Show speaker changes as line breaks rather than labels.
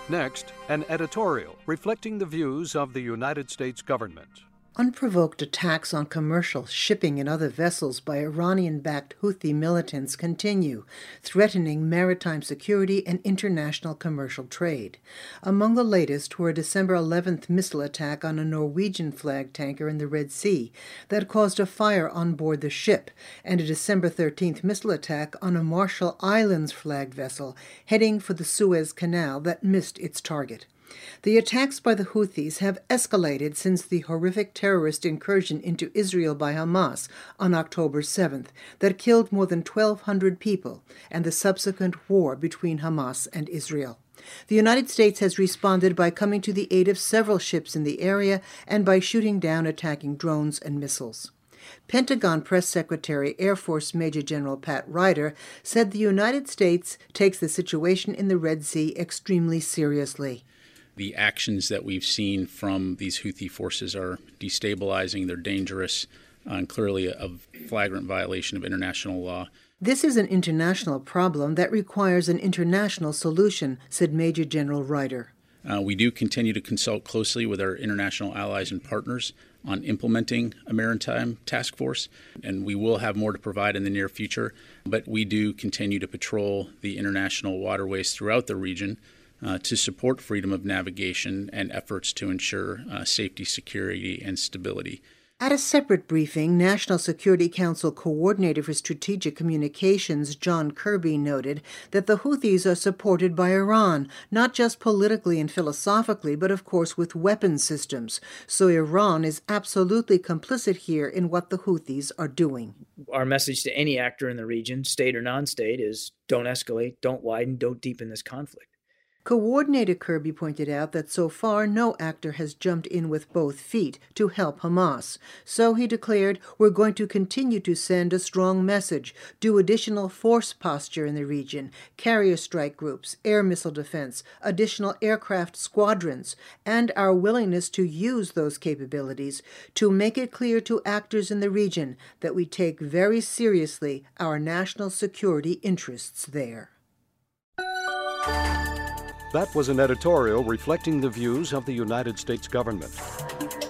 Next, an editorial reflecting the views of the United States government.
Unprovoked attacks on commercial shipping and other vessels by Iranian-backed Houthi militants continue, threatening maritime security and international commercial trade. Among the latest were a December 11th missile attack on a Norwegian-flagged tanker in the Red Sea that caused a fire on board the ship, and a December 13th missile attack on a Marshall Islands-flagged vessel heading for the Suez Canal that missed its target. The attacks by the Houthis have escalated since the horrific terrorist incursion into Israel by Hamas on October 7th that killed more than 1,200 people, and the subsequent war between Hamas and Israel. The United States has responded by coming to the aid of several ships in the area and by shooting down attacking drones and missiles. Pentagon Press Secretary Air Force Major General Pat Ryder said the United States takes the situation in the Red Sea extremely seriously.
The actions that we've seen from these Houthi forces are destabilizing, they're dangerous, and clearly a flagrant violation of international law.
This is an international problem that requires an international solution, said Major General Ryder.
We do continue to consult closely with our international allies and partners on implementing a maritime task force, and we will have more to provide in the near future, but we do continue to patrol the international waterways throughout the region to support freedom of navigation and efforts to ensure safety, security, and stability.
At a separate briefing, National Security Council Coordinator for Strategic Communications John Kirby noted that the Houthis are supported by Iran, not just politically and philosophically, but of course with weapons systems. So Iran is absolutely complicit here in what the Houthis are doing.
Our message to any actor in the region, state or non-state, is don't escalate, don't widen, don't deepen this conflict.
Coordinator Kirby pointed out that so far no actor has jumped in with both feet to help Hamas. So he declared, we're going to continue to send a strong message, do additional force posture in the region, carrier strike groups, air missile defense, additional aircraft squadrons, and our willingness to use those capabilities to make it clear to actors in the region that we take very seriously our national security interests there.
That was an editorial reflecting the views of the United States government.